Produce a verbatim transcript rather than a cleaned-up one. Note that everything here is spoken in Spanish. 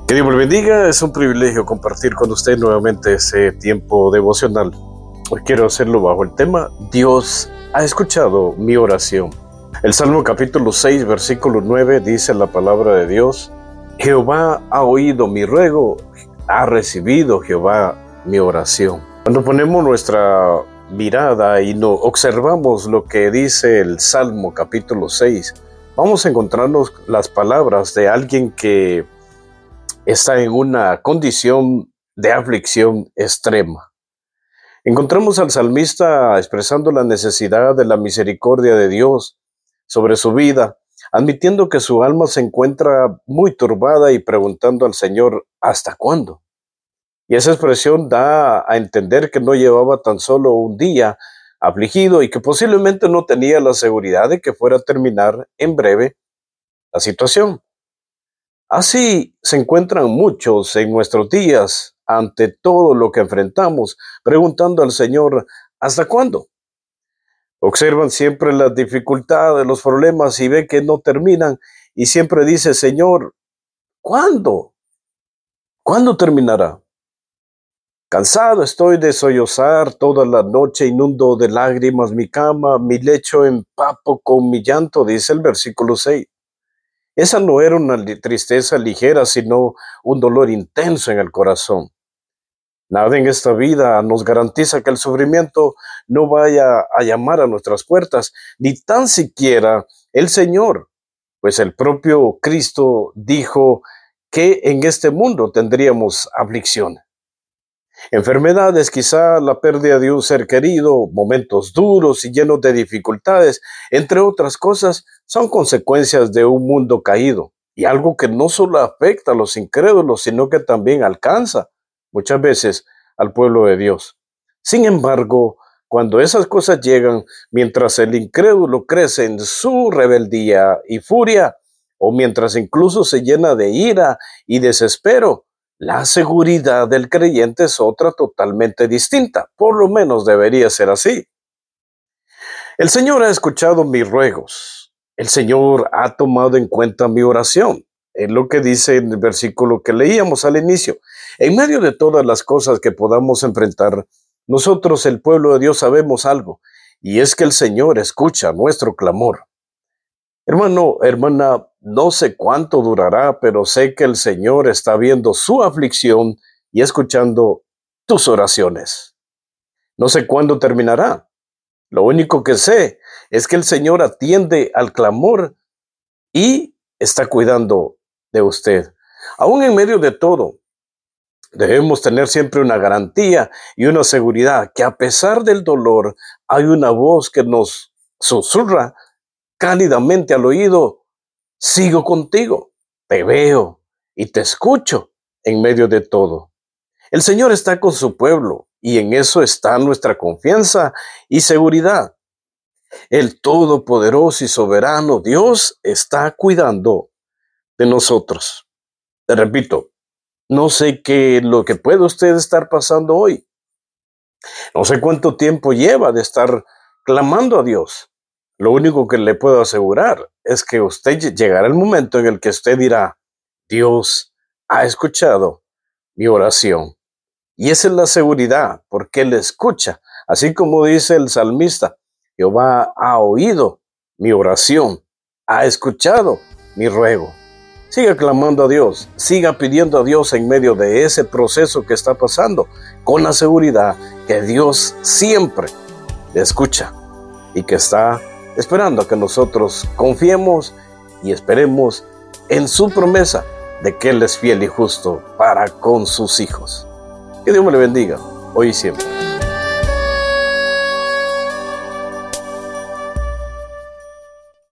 Que Dios me bendiga, es un privilegio compartir con usted nuevamente ese tiempo devocional. Hoy quiero hacerlo bajo el tema Dios ha escuchado mi oración. El Salmo capítulo seis, versículo nueve dice la palabra de Dios: Jehová ha oído mi ruego, ha recibido Jehová mi oración. Cuando ponemos nuestra mirada y no observamos lo que dice el Salmo capítulo seis, vamos a encontrarnos las palabras de alguien que está en una condición de aflicción extrema. Encontramos al salmista expresando la necesidad de la misericordia de Dios sobre su vida, admitiendo que su alma se encuentra muy turbada y preguntando al Señor, ¿hasta cuándo? Y esa expresión da a entender que no llevaba tan solo un día afligido y que posiblemente no tenía la seguridad de que fuera a terminar en breve la situación. Así se encuentran muchos en nuestros días ante todo lo que enfrentamos, preguntando al Señor, ¿hasta cuándo? Observan siempre las dificultades, los problemas y ven que no terminan y siempre dice, Señor, ¿cuándo? ¿Cuándo terminará? Cansado estoy de sollozar toda la noche, inundo de lágrimas mi cama, mi lecho empapo con mi llanto, dice el versículo seis. Esa no era una tristeza ligera, sino un dolor intenso en el corazón. Nada en esta vida nos garantiza que el sufrimiento no vaya a llamar a nuestras puertas, ni tan siquiera el Señor, pues el propio Cristo dijo que en este mundo tendríamos aflicción. Enfermedades, quizá la pérdida de un ser querido, momentos duros y llenos de dificultades, entre otras cosas, son consecuencias de un mundo caído y algo que no solo afecta a los incrédulos, sino que también alcanza muchas veces al pueblo de Dios. Sin embargo, cuando esas cosas llegan, mientras el incrédulo crece en su rebeldía y furia, o mientras incluso se llena de ira y desespero, la seguridad del creyente es otra totalmente distinta, por lo menos debería ser así. El Señor ha escuchado mis ruegos, el Señor ha tomado en cuenta mi oración, es lo que dice en el versículo que leíamos al inicio. En medio de todas las cosas que podamos enfrentar, nosotros, el pueblo de Dios, sabemos algo, y es que el Señor escucha nuestro clamor. Hermano, hermana, no sé cuánto durará, pero sé que el Señor está viendo su aflicción y escuchando tus oraciones. No sé cuándo terminará. Lo único que sé es que el Señor atiende al clamor y está cuidando de usted. Aún en medio de todo, debemos tener siempre una garantía y una seguridad que a pesar del dolor, hay una voz que nos susurra cálidamente al oído: sigo contigo, te veo y te escucho en medio de todo. El Señor está con su pueblo y en eso está nuestra confianza y seguridad. El todopoderoso y soberano Dios está cuidando de nosotros. Te repito, no sé qué lo que puede usted estar pasando hoy. No sé cuánto tiempo lleva de estar clamando a Dios. Lo único que le puedo asegurar es que usted llegará el momento en el que usted dirá, Dios ha escuchado mi oración. Y esa es la seguridad, porque Él escucha. Así como dice el salmista, Jehová ha oído mi oración, ha escuchado mi ruego. Siga clamando a Dios, siga pidiendo a Dios en medio de ese proceso que está pasando, con la seguridad que Dios siempre le escucha y que está esperando a que nosotros confiemos y esperemos en su promesa de que Él es fiel y justo para con sus hijos. Que Dios me le bendiga, hoy y siempre.